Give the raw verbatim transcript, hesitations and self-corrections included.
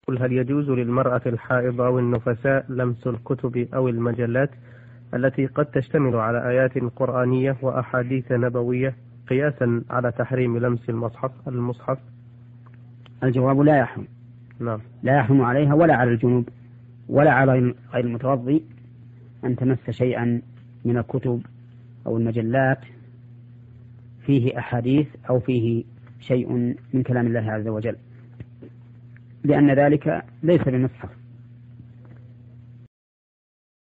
قل هل يجوز للمرأة الحائض أو النفساء لمس الكتب أو المجلات التي قد تشتمل على آيات قرآنية وأحاديث نبوية قياسا على تحريم لمس المصحف المصحف؟ الجواب لا يحرم. نعم. لا يحرم عليها ولا على الجنوب ولا على غير المتوضي أن تمس شيئا من الكتب أو المجلات فيه أحاديث أو فيه شيء من كلام الله عز وجل، لأن ذلك ليس بمصحف.